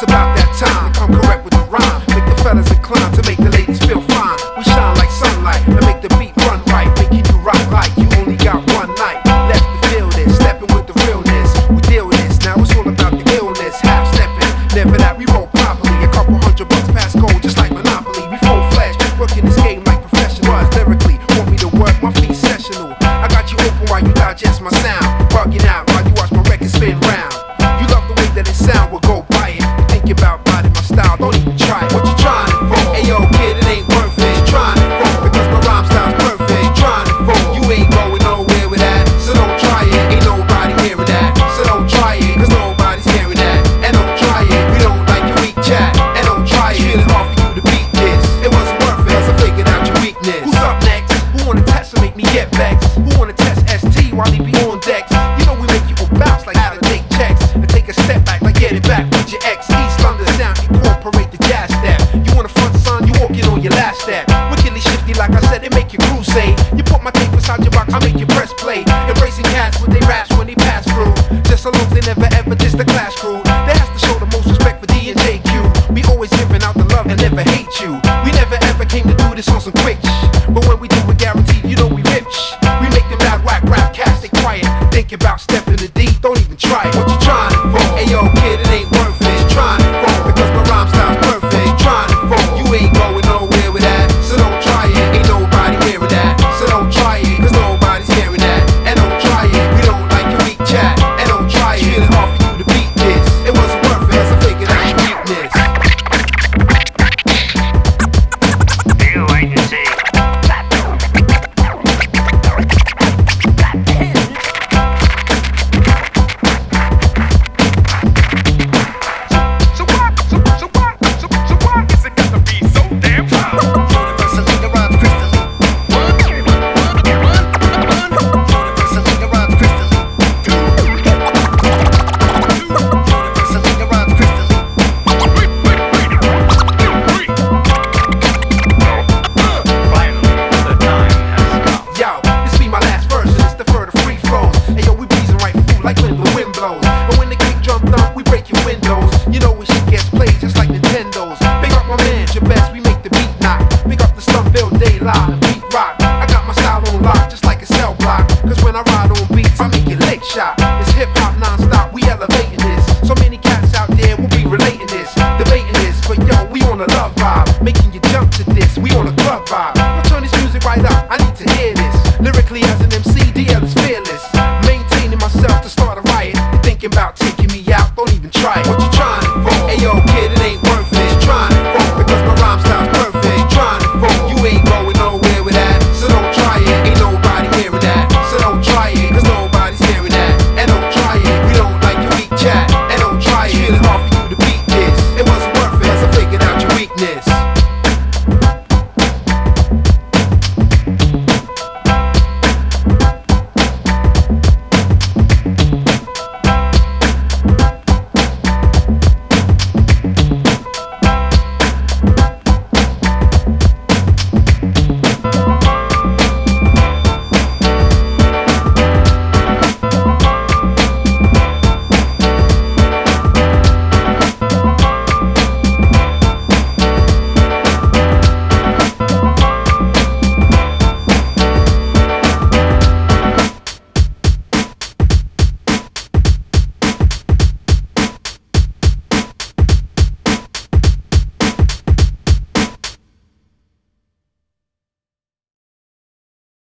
it's about that time to come correct with the rhyme. Make the fellas inclined to make the ladies feel fine. We shine like sunlight and make the beat run right, making you rock like you only got one night left to feel this. Stepping with the realness, we deal with this. Now it's all about the illness. Half stepping, never that we roll properly. A couple $100 past gold, just like Monopoly. We full flash, working this game like professionals. Lyrically, want me to work my feet sessional. I got you open while you digest my sound, bugging out while you watch my record spin round. You love the way that it sound, well go buy it. You think about biting my style, don't even try it. What you trying it for? Hey yo kid, it ain't worth it. You trying it for? Because my rhyme style's perfect. You trying it for? You ain't going nowhere with that, so don't try it. Ain't nobody hearing that, so don't try it. Cause nobody's hearing that, and don't try it. We don't like your weak chat, and don't try it. Feeling hard for you to beat this. It wasn't worth it, cause I figured out your weakness. Who's up next? Who wanna test and make me get vexed? Who wanna test ST while he be on decks? You know we make you go bounce like how to take checks, and take a step back like get it back with your ex. East London sound, incorporate the jazz step. You wanna front son, you walking on your last step. Wickedly shifty like I said, it make your crew say. You put my tape inside your box, I make you press play. Embracing cats with they raps when they pass through. Just so long as they never ever diss the Clash crew. They has to show the most respect for D and JQ. We always giving out the love and never hate you. We never ever came to do this on some quick